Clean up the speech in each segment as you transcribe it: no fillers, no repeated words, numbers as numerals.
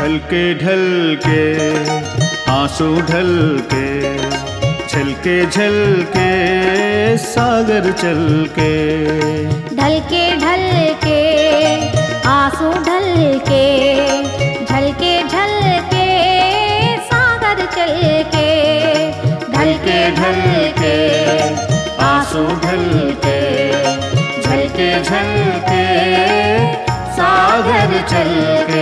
ढलके ढलके आंसू ढलके झलके झलके सागर चलके। ढलके ढलके आंसू ढलके झलके झलके सागर चलके। ढलके ढलके आंसू ढलके झलके झलके सागर चलके।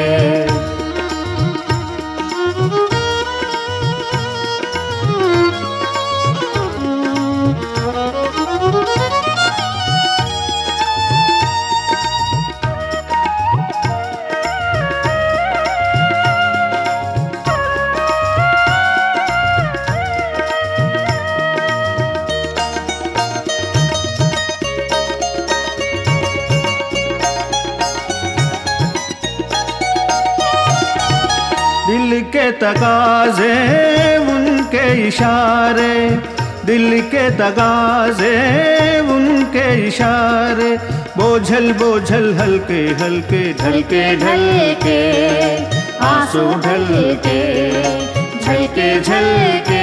दिल के तकाज़े उनके इशारे, दिल के तकाज़े उनके इशारे। बोझल बोझल हल्के हल्के ढलके ढलके आंसू ढलके झलके झलके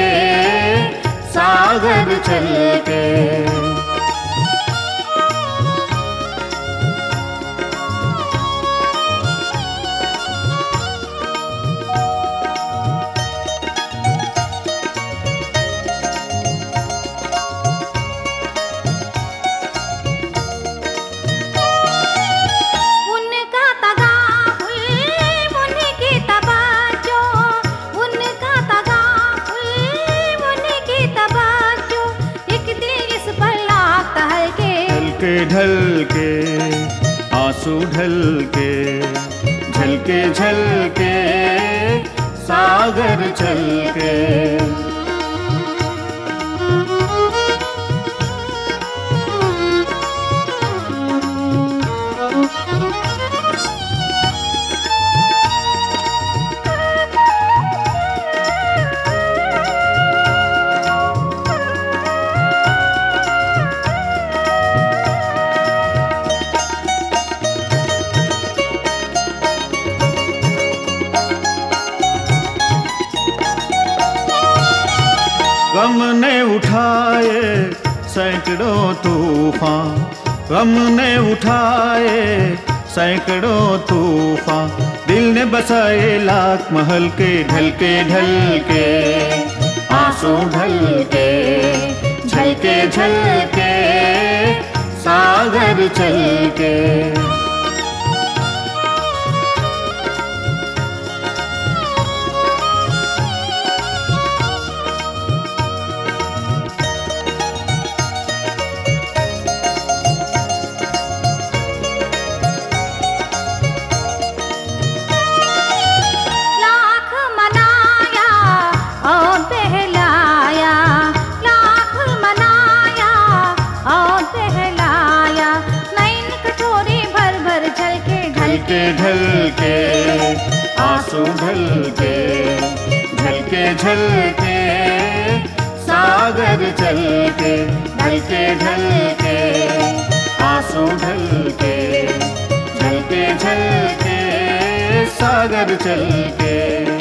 सागर चलके। ढलके आंसू ढलके झलके झलके सागर चलके। गम ने उठाए सैकड़ों तूफान, गम ने उठाए सैकड़ों तूफान। दिल ने बसाए लाख महल के ढलके ढलके आंसू ढलके झलके झलके सागर चलके। ढलके आंसू ढलके झलके झलके सागर चलके। ढलके ढलके आंसू ढलके झलके झलके सागर चलके।